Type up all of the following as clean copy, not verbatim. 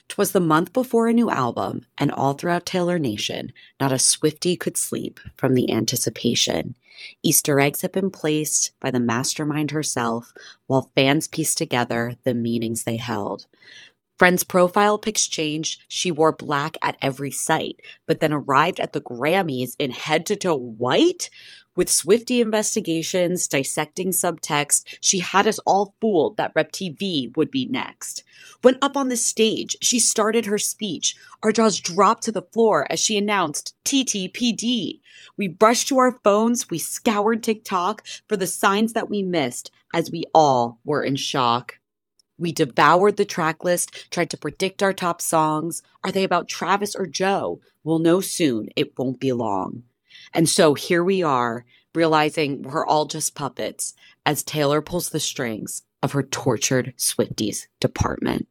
'Twas the month before a new album, and all throughout Taylor Nation, not a Swiftie could sleep from the anticipation. Easter eggs had been placed by the mastermind herself, while fans pieced together the meanings they held. Friends' profile pics changed. She wore black at every sight, but then arrived at the Grammys in head-to-toe white? With Swiftie investigations, dissecting subtext, she had us all fooled that Rep TV would be next. When up on the stage, she started her speech. Our jaws dropped to the floor as she announced TTPD. We brushed to our phones, we scoured TikTok for the signs that we missed as we all were in shock. We devoured the track list, tried to predict our top songs. Are they about Travis or Joe? We'll know soon. It won't be long. And so here we are, realizing we're all just puppets as Taylor pulls the strings of her tortured Swifties department.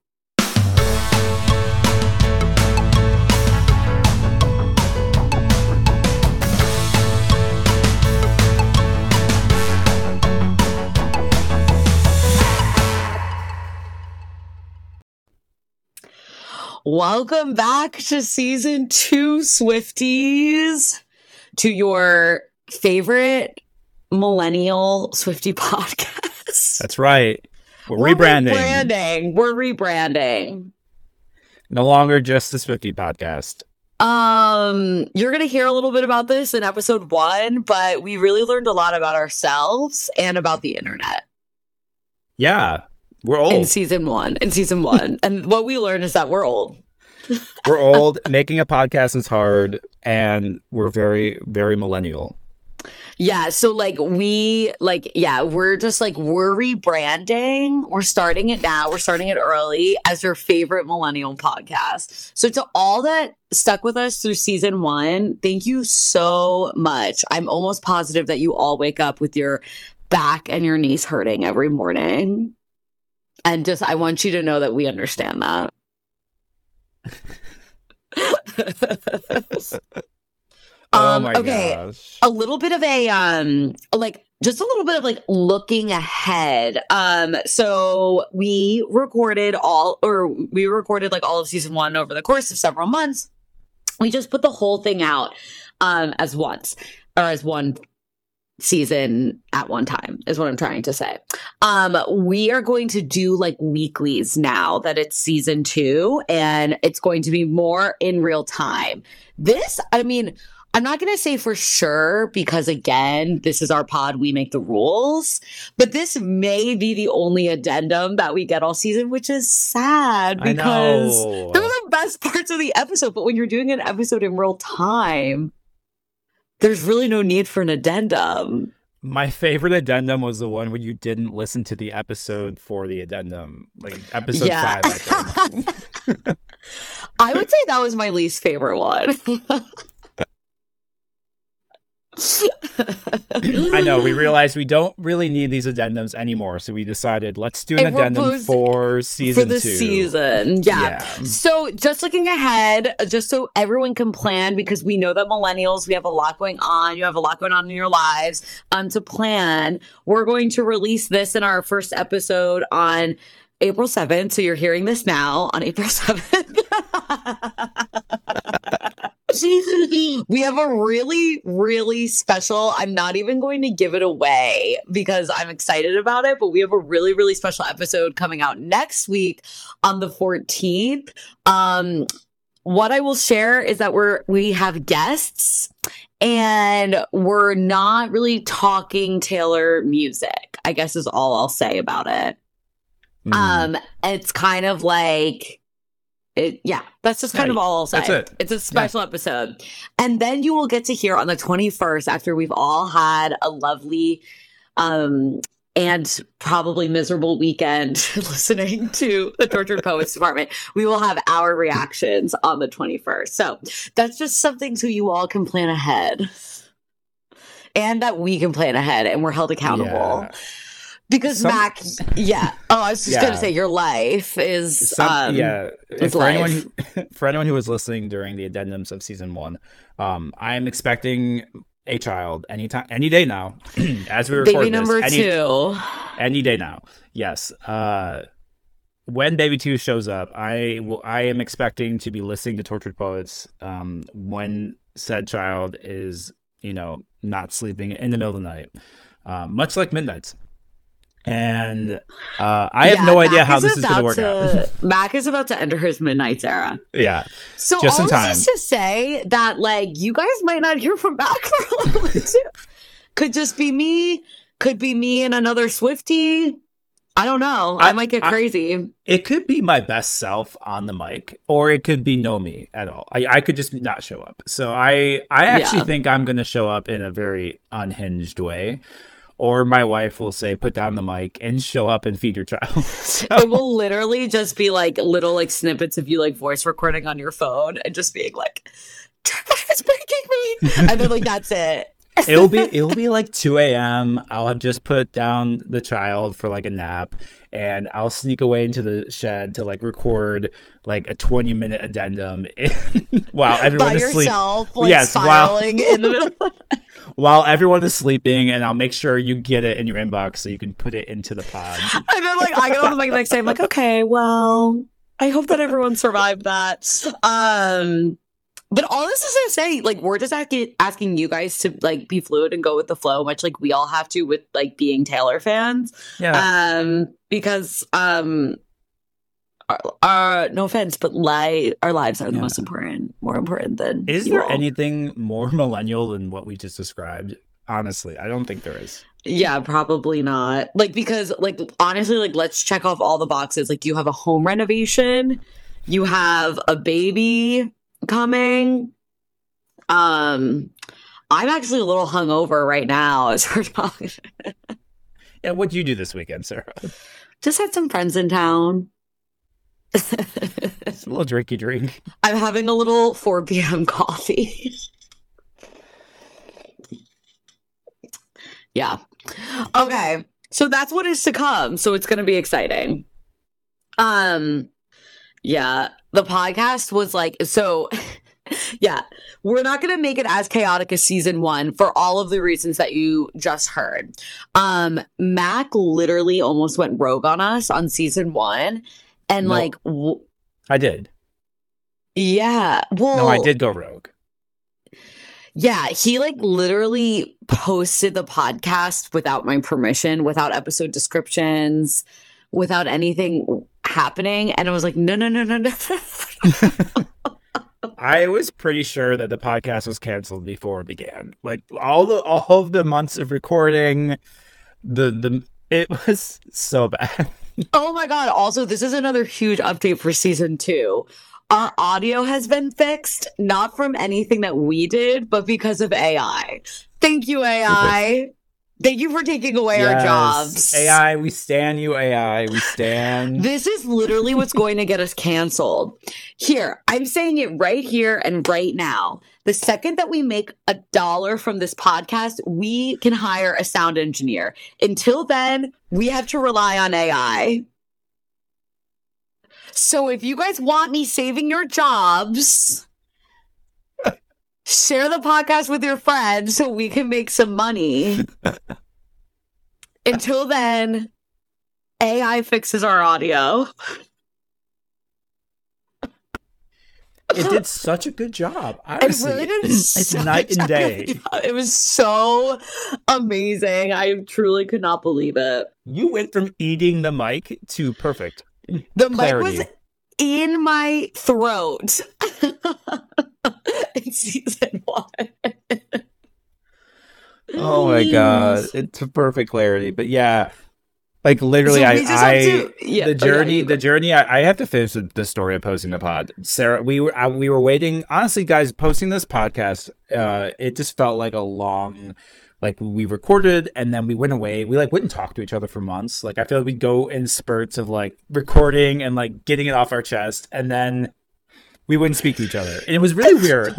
Welcome back to season 2, Swifties, to your favorite millennial Swiftie podcast. That's right. We're rebranding. We're rebranding. No longer just the Swiftie podcast. You're going to hear a little bit about this in episode 1, but we really learned a lot about ourselves and about the internet. Yeah. We're old. In season one. And what we learned is that we're old. We're old. Making a podcast is hard. And we're very, very millennial. Yeah. So we're rebranding. We're starting it now. We're starting it early as your favorite millennial podcast. So to all that stuck with us through season 1, thank you so much. I'm almost positive that you all wake up with your back and your knees hurting every morning. And I want you to know that we understand that. Oh my gosh. A little bit of looking ahead. So we recorded all of season 1 over the course of several months. We just put the whole thing out as one season at one time is what I'm trying to say. We are going to do weeklies now that it's season 2, and it's going to be more in real time. I'm not going to say for sure because, again, this is our pod. We make the rules. But this may be the only addendum that we get all season, which is sad because those are the best parts of the episode. But when you're doing an episode in real time, there's really no need for an addendum. My favorite addendum was the one where you didn't listen to the episode for the addendum, episode 5, I think. I would say that was my least favorite one. I know. We realized we don't really need these addendums anymore, so we decided let's do an addendum for season 2. For the season, yeah. So just looking ahead, just so everyone can plan, because we know that millennials, we have a lot going on. You have a lot going on in your lives. To plan, we're going to release this in our first episode on April 7th. So you're hearing this now on April 7th. We have a really, really special, I'm not even going to give it away because I'm excited about it, but we have a really, really special episode coming out next week on the 14th. What I will share is that we have guests and we're not really talking Taylor music, I guess is all I'll say about it. It's kind of that's just kind of all I'll say. That's it. It's a special episode. And then you will get to hear on the 21st, after we've all had a lovely and probably miserable weekend listening to the Tortured Poets Department, we will have our reactions on the 21st. So that's just something so you all can plan ahead. And that we can plan ahead and we're held accountable. Yeah. Because Mac, I was just gonna say your life is For anyone who was listening during the addendums of season 1, I'm expecting a child any day now. As we record baby number this, 2, any day now. Yes. when Baby 2 shows up, I am expecting to be listening to Tortured Poets when said child is, not sleeping in the middle of the night, much like Midnight's. And I have no idea how this is going to work out. Mac is about to enter his Midnight's era. Yeah. So just in time. Just to say that, you guys might not hear from Mac for a little bit too. Could just be me. Could be me and another Swiftie. I don't know. I might get crazy. It could be my best self on the mic, or it could be no me at all. I could just not show up. So I actually think I'm going to show up in a very unhinged way. Or my wife will say, put down the mic and show up and feed your child. So. It will literally just be little snippets of you voice recording on your phone and just being it's breaking me. And then that's it. It'll be 2 a.m. I'll have just put down the child for a nap, and I'll sneak away into the shed to record a 20-minute addendum while everyone by is asleep. Yourself, spiraling in the middle. While everyone is sleeping, and I'll make sure you get it in your inbox so you can put it into the pod. And then I get on the mic the next day. I'm okay, well, I hope that everyone survived that. But all this is to say, we're just asking you guys to no fluid and go with the flow, much like we all have to with being Taylor fans. Yeah. Because no offense, but our lives are the most important, more important than. Is there anything more millennial than what we just described? Honestly, I don't think there is. Yeah, probably not. Because honestly, let's check off all the boxes. You have a home renovation, you have a baby coming. I'm actually a little hungover right now as we're talking. Yeah, what'd you do this weekend, Sarah? Just had some friends in town. It's a little drinky drink. I'm having a little 4 p.m. coffee. Yeah. Okay. So that's what is to come. So it's going to be exciting. Yeah. The podcast was yeah, we're not going to make it as chaotic as season 1 for all of the reasons that you just heard. Mac literally almost went rogue on us on season 1. And I did. Yeah. Well, no, I did go rogue. Yeah. He literally posted the podcast without my permission, without episode descriptions, without anything happening. And I was no. I was pretty sure that the podcast was canceled before it began. All of the months of recording, it was so bad. Oh my God. Also, this is another huge update for season 2. Our audio has been fixed, not from anything that we did, but because of AI. Thank you, AI. Thank you for taking away our jobs. AI, we stan you, AI. We stan. This is literally what's going to get us canceled. Here, I'm saying it right here and right now. The second that we make $1 from this podcast, we can hire a sound engineer. Until then, we have to rely on AI. So if you guys want me saving your jobs, share the podcast with your friends so we can make some money. Until then, AI fixes our audio. It did such a good job. Honestly, it really did. It's night and day. It was so amazing. I truly could not believe it. You went from eating the mic to perfect. The clarity. Mic was in my throat in season 1. Oh my God. It's a perfect clarity. But yeah, literally, so the journey, I have to finish the story of posting the pod. Sarah, we were waiting. Honestly, guys, posting this podcast, it just felt like a long, we recorded and then we went away. We wouldn't talk to each other for months. I feel we'd go in spurts of recording and getting it off our chest, and then we wouldn't speak to each other. And it was really weird.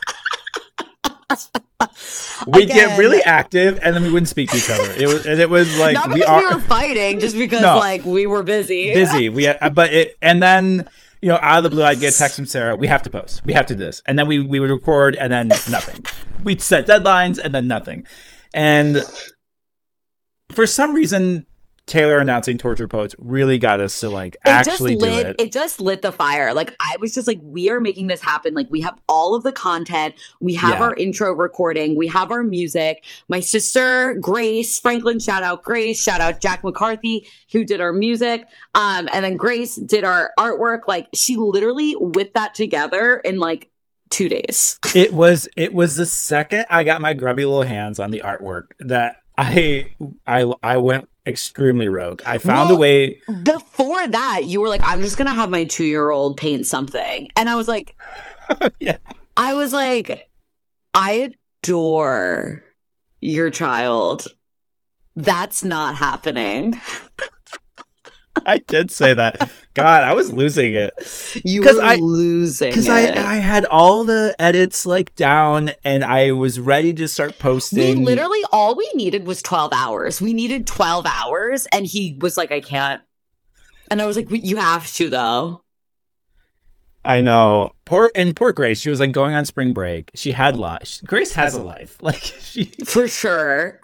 We'd get really active and then we wouldn't speak to each other. It was not because we were fighting, just because we were busy. And then out of the blue, I'd get a text from Sarah. We have to post. We have to do this. And then we would record and then nothing. We'd set deadlines and then nothing. And for some reason, Taylor announcing Torture Poets really got us to like actually do it. It just lit the fire. Like I was just like, we are making this happen. Like we have all of the content. We have our intro recording. We have our music. My sister, Grace Franklin, shout out Grace, shout out Jack McCarthy, who did our music. And then Grace did our artwork. Like she literally whipped that together in like 2 days. It was the second I got my grubby little hands on the artwork that I went extremely rogue. I found a way. Before that, you were like, I'm just gonna have my 2-year-old paint something. And I was like, yeah. I was like, I adore your child. That's not happening. I did say that. God, I was losing it. You were losing it. Because I had all the edits like down and I was ready to start posting. We literally, all we needed was 12 hours. We needed 12 hours and he was like, I can't. And I was like, you have to though. I know. Poor Grace. She was like going on spring break. She had life. Grace has a life. Like For sure.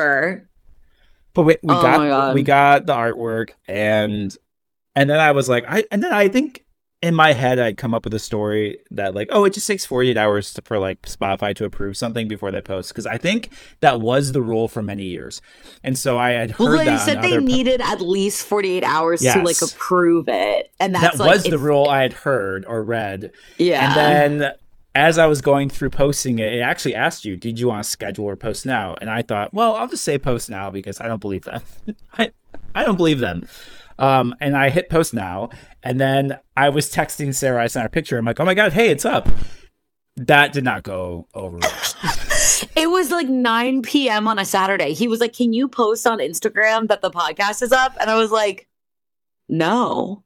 But we got the artwork and then I was like, I think in my head I'd come up with a story that like, oh, it just takes 48 hours for like Spotify to approve something before they post, because I think that was the rule for many years. And so I had heard they said they needed at least 48 hours to like approve it, and that was the rule I had heard or read. Yeah, and then as I was going through posting it, it actually asked you, did you want to schedule or post now? And I thought, well, I'll just say post now because I don't believe them. I don't believe them. And I hit post now. And then I was texting Sarah. I sent her a picture. I'm like, oh my God, hey, it's up. That did not go over. It was like 9 p.m. on a Saturday. He was like, can you post on Instagram that the podcast is up? And I was like, no.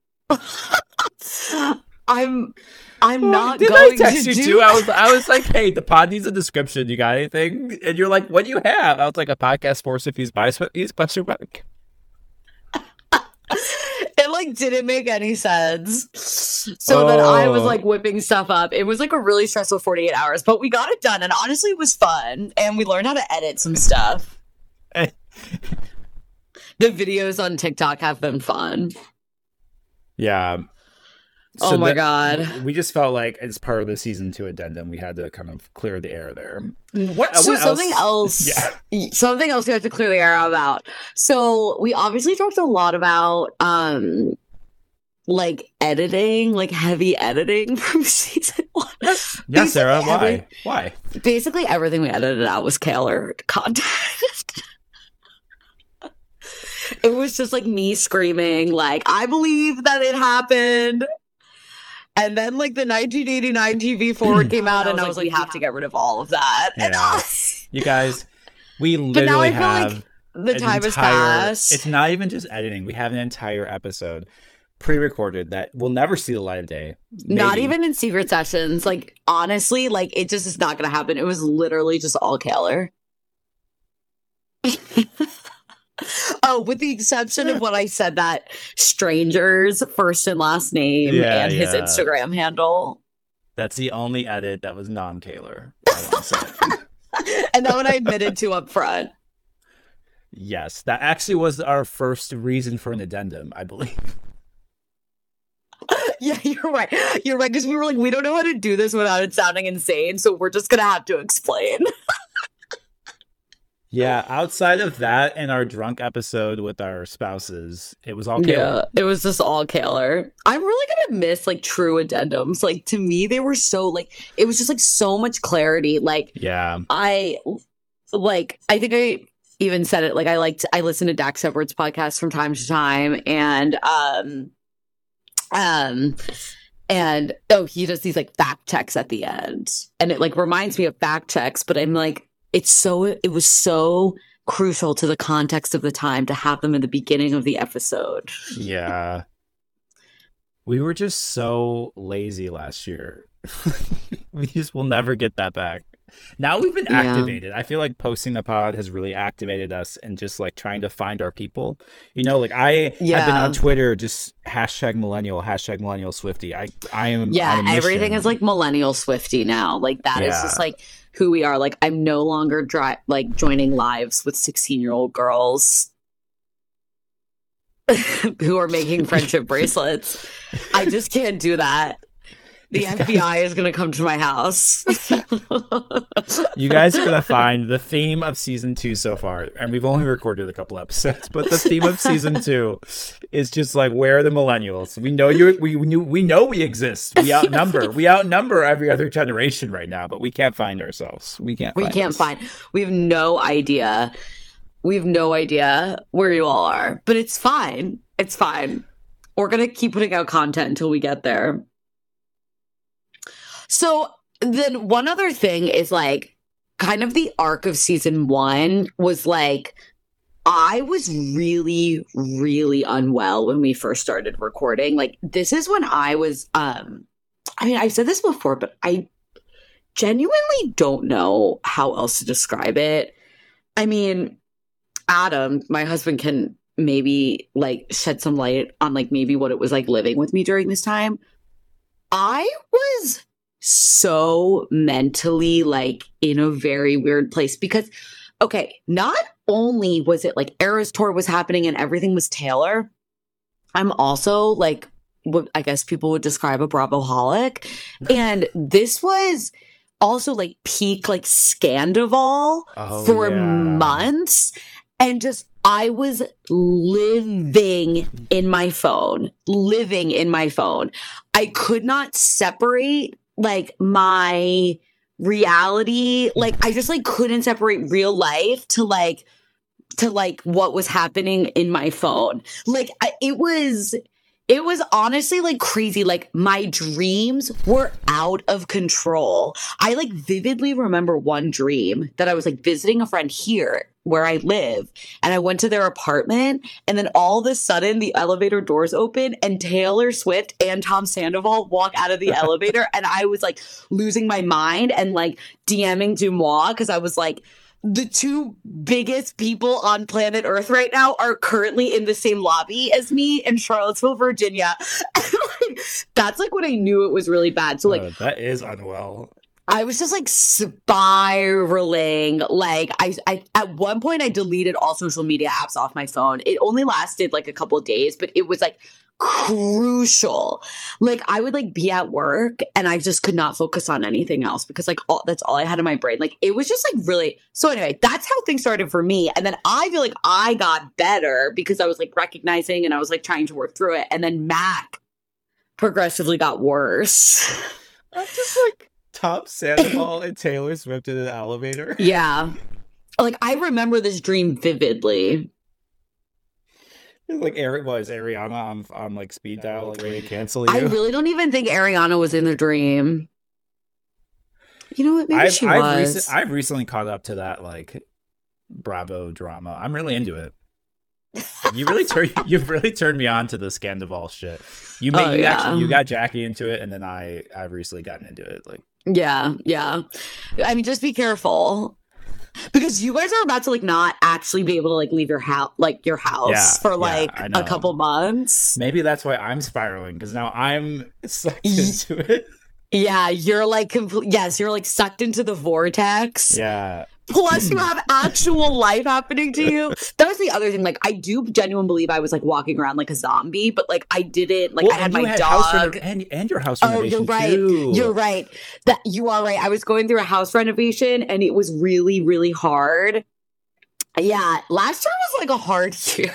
I'm not going to text you too. I was like, hey, the pod needs a description. You got anything? And you're like, what do you have? I was like, a podcast for Sophie's question mark. It like didn't make any sense. So then I was like whipping stuff up. It was like a really stressful 48 hours, but we got it done. And honestly, it was fun. And we learned how to edit some stuff. The videos on TikTok have been fun. Yeah. So my God. We just felt like as part of the season 2 addendum, we had to kind of clear the air there. Something else we have to clear the air about. So we obviously talked a lot about like editing, like heavy editing from season 1. Yeah, Sarah, why? Basically everything we edited out was Kaylor content. It was just like me screaming, like, I believe that it happened. And then like the 1989 TV Forward came out and I was like, we have to get rid of all of that. Yeah. You guys, we literally have like the time has passed. It's not even just editing. We have an entire episode pre-recorded that will never see the light of day. Maybe. Not even in secret sessions. Like, honestly, like it just is not going to happen. It was literally just all Kaylor. Oh, with the exception of what I said, that stranger's first and last name and his Instagram handle. That's the only edit that was non-Kaylor. And that one I admitted to up front. Yes, that actually was our first reason for an addendum, I believe. Yeah, you're right. You're right, because we were like, we don't know how to do this without it sounding insane, so we're just going to have to explain. Yeah, outside of that and our drunk episode with our spouses, it was all Kaylor. Yeah, it was just all Kaylor. I'm really gonna miss like true addendums. Like to me, they were so like it was just like so much clarity. Like I think I even said it. Like I listen to Dax Edwards' podcast from time to time, and he does these like fact checks at the end, and it like reminds me of fact checks, but I'm like. It was so crucial to the context of the time to have them in the beginning of the episode. Yeah. We were just so lazy last year. We just will never get that back. Now we've been activated. I feel like posting the pod has really activated us and just like trying to find our people. You know, like I have been on Twitter, just #millennial Swifty. I am. Yeah, everything is like millennial Swifty now. Like that is just like who we are. Like I'm no longer joining lives with 16-year-old girls. who are making friendship bracelets. I just can't do that. The FBI is going to come to my house. You guys are going to find the theme of season 2 so far, and we've only recorded a couple episodes, but the theme of season 2 is just like, where are the millennials? We know we know we exist. We outnumber every other generation right now, but we can't find ourselves. We have no idea. We have no idea where you all are, but it's fine. It's fine. We're going to keep putting out content until we get there. So then one other thing is like kind of the arc of season 1 was like, I was really, really unwell when we first started recording. Like this is when I was, I've said this before, but I genuinely don't know how else to describe it. I mean, Adam, my husband, can maybe like shed some light on like maybe what it was like living with me during this time. I was so mentally like in a very weird place because, okay, not only was it like Eras Tour was happening and everything was Taylor, I'm also like what I guess people would describe a Bravoholic, and this was also like peak like Scandival for months, and just I was living in my phone. I could not separate like my reality. Like I just like couldn't separate real life to like what was happening in my phone. Like it was honestly like crazy. Like my dreams were out of control. I like vividly remember one dream that I was like visiting a friend here where I live, and I went to their apartment, and then all of a sudden the elevator doors open and Taylor Swift and Tom Sandoval walk out of the elevator, and I was like losing my mind and like DMing Dumois because I was like, the two biggest people on planet Earth right now are currently in the same lobby as me in Charlottesville, Virginia. That's like when I knew it was really bad. So like that is unwell. I was just like spiraling. Like I at one point I deleted all social media apps off my phone. It only lasted like a couple of days, but it was like crucial. Like I would like be at work and I just could not focus on anything else because like that's all I had in my brain. Like it was just like really. So anyway, that's how things started for me. And then I feel like I got better because I was like recognizing and I was like trying to work through it. And then Mac progressively got worse. I'm just like Tom Sandoval and Taylor Swift in an elevator. Yeah. Like I remember this dream vividly. Like Ariana on like speed dial, like ready to cancel you. I really don't even think Ariana was in the dream. You know what? Maybe she was. I've recently caught up to that like Bravo drama. I'm really into it. You've really turned me on to the Scandival shit. You got Jackie into it, and then I've recently gotten into it. Like yeah. I mean, just be careful. Because you guys are about to like not actually be able to like leave your house for like a couple months. Maybe that's why I'm spiraling, because now I'm sucked into it. Yeah, you're like you're like sucked into the vortex. Yeah. Plus, you have actual life happening to you. That was the other thing. Like, I do genuinely believe I was like walking around like a zombie, but like I didn't. Like, I had my dog and your house renovation. Oh, you're right. Too. You're right. That you are right. I was going through a house renovation, and it was really, really hard. Yeah, last year was like a hard year,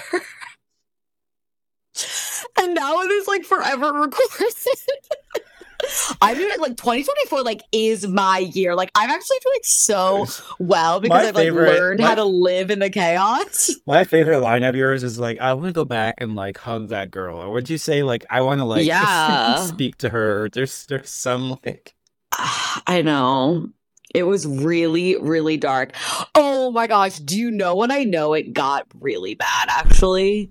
and now it is like forever recorded. I mean, like 2024, like is my year. Like I'm actually doing so well because I've like learned how to live in the chaos. My favorite line of yours is like, I want to go back and like hug that girl, or would you say like I want to like speak to her? There's some like I know it was really, really dark. Oh my gosh, do you know when I know it got really bad? Actually.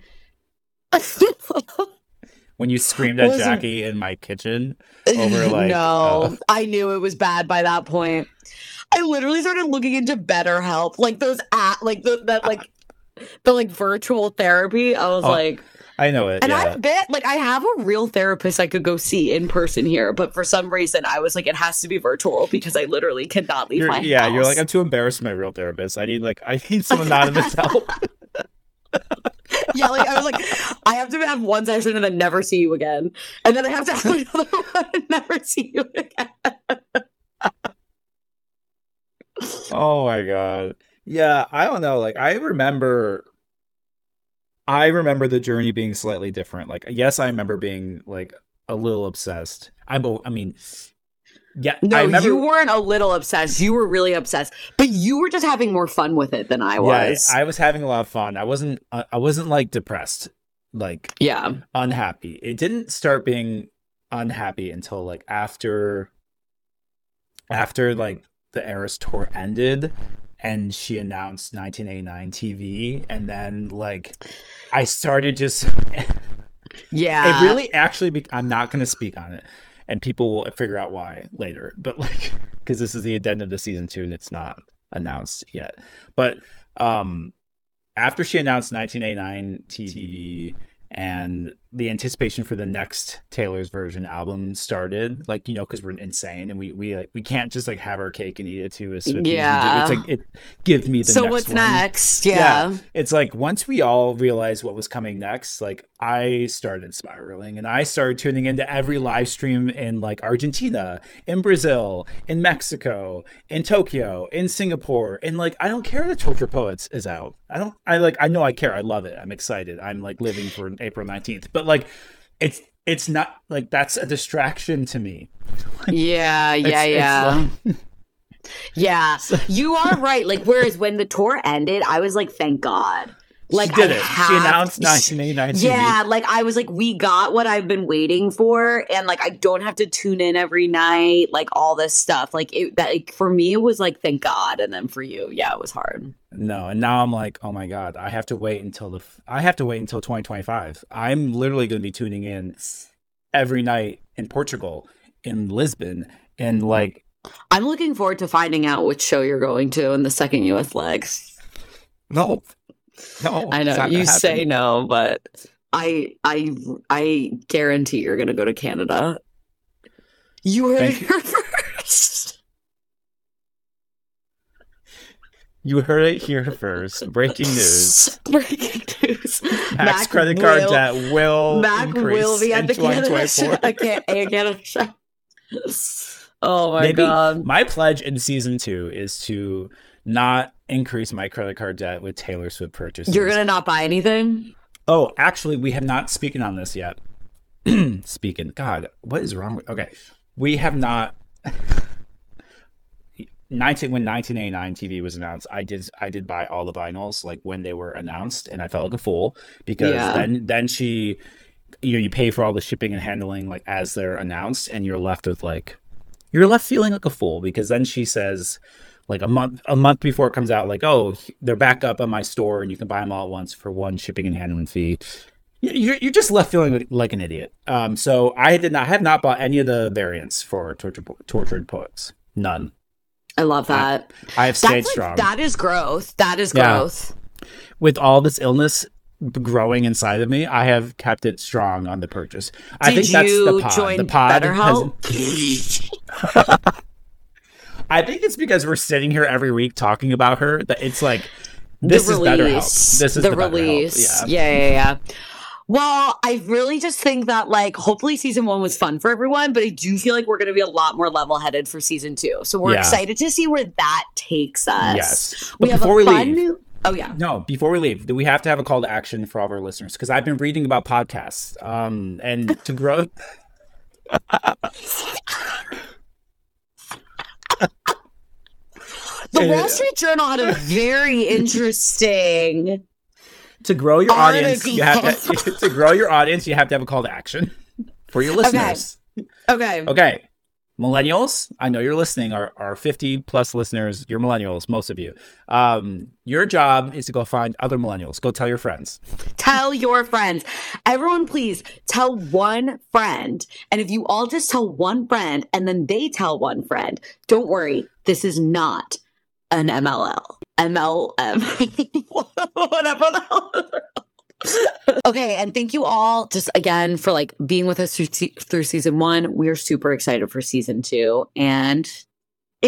When you screamed at Jackie in my kitchen over like no, I knew it was bad by that point. I literally started looking into BetterHelp, like those the virtual therapy. I was like, I know it, and I bet like I have a real therapist I could go see in person here, but for some reason I was like, it has to be virtual because I literally cannot leave my house. Yeah, you're like, I'm too embarrassed for my real therapist. I need some anonymous help. Yeah, like I was like, I have to have one session and then never see you again. And then I have to have another one and never see you again. Oh my God. Yeah, I don't know. Like I remember the journey being slightly different. Like, yes, I remember being like a little obsessed. I mean, yeah. No, you weren't a little obsessed. You were really obsessed, but you were just having more fun with it than I was. Yeah, I was having a lot of fun. I wasn't like depressed, like unhappy. It didn't start being unhappy until like after like the Eras tour ended and she announced 1989 TV, and then like I started just yeah. It really actually I'm not going to speak on it, and people will figure out why later, but like because this is the addendum to season 2 and it's not announced yet. But after she announced 1989 TV and the anticipation for the next Taylor's Version album started, like, you know, because we're insane and we can't just like have our cake and eat it too. As yeah, it's like it gives me the so next what's one. next? Yeah, it's like once we all realized what was coming next, like I started spiraling and I started tuning into every live stream in like Argentina, in Brazil, in Mexico, in Tokyo, in Singapore, and like I don't care that Tortured Poets is out. I know I care. I love it. I'm excited. I'm like living for April 19th. But like it's not like that's a distraction to me. Yeah. Like, yeah, you are right. Like, whereas when the tour ended, I was like, thank God. Like, she did it. She announced 1989 TV. Yeah, like I was like, we got what I've been waiting for, and like I don't have to tune in every night, like all this stuff. Like for me, it was like, thank God, and then for you, yeah, it was hard. No, and now I'm like, oh my God, I have to wait until 2025. I'm literally going to be tuning in every night in Portugal, in Lisbon, and like. I'm looking forward to finding out which show you're going to in the second U.S. legs. No, I know you say no, but I guarantee you're going to go to Canada. You heard it here first. You heard it here first. Breaking news. Breaking news. Max credit card debt will increase be at the 2024. Canada show. Oh my God. My pledge in season 2 is to not increase my credit card debt with Taylor Swift purchases. You're going to not buy anything? Oh, actually, we have not spoken on this yet. God, what is wrong with... Okay, we have not... When 1989 TV was announced, I did buy all the vinyls like when they were announced, and I felt like a fool because then she... you pay for all the shipping and handling like as they're announced, and you're left feeling like a fool because then she says like a month before it comes out, like, oh, they're back up on my store and you can buy them all at once for one shipping and handling fee. You're just left feeling like an idiot. So I have not bought any of the variants for Tortured Poets. None. I love that. I have stayed strong. That is growth. That is growth. With all this illness growing inside of me, I have kept it strong on the purchase. I think that's the pod. Join the pod BetterHelp? I think it's because we're sitting here every week talking about her that it's like this is BetterHelp. This is the release. Yeah. Well, I really just think that like hopefully season 1 was fun for everyone, but I do feel like we're going to be a lot more level-headed for season 2. So we're excited to see where that takes us. Yes. But before we leave. Oh, yeah. No, before we leave, we have to have a call to action for all of our listeners because I've been reading about podcasts and to grow. The Wall Street Journal had a very interesting. To grow your audience, you have to have a call to action for your listeners. Okay. Millennials, I know you're listening, our 50 plus listeners, you're millennials, most of you. Your job is to go find other millennials. Go tell your friends. Tell your friends. Everyone, please tell one friend. And if you all just tell one friend and then they tell one friend, don't worry. This is not an MLM. Whatever the hell. Okay, and thank you all just again for like being with us through season 1. We are super excited for season 2 and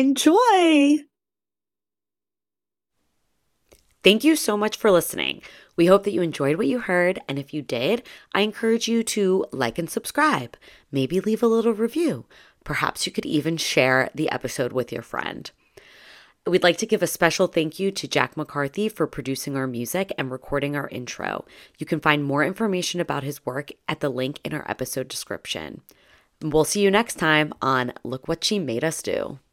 enjoy. Thank you so much for listening. We hope that you enjoyed what you heard, and if you did, I encourage you to like and subscribe. Maybe leave a little review. Perhaps you could even share the episode with your friend. We'd like to give a special thank you to Jack McCarthy for producing our music and recording our intro. You can find more information about his work at the link in our episode description. We'll see you next time on Look What She Made Us Do.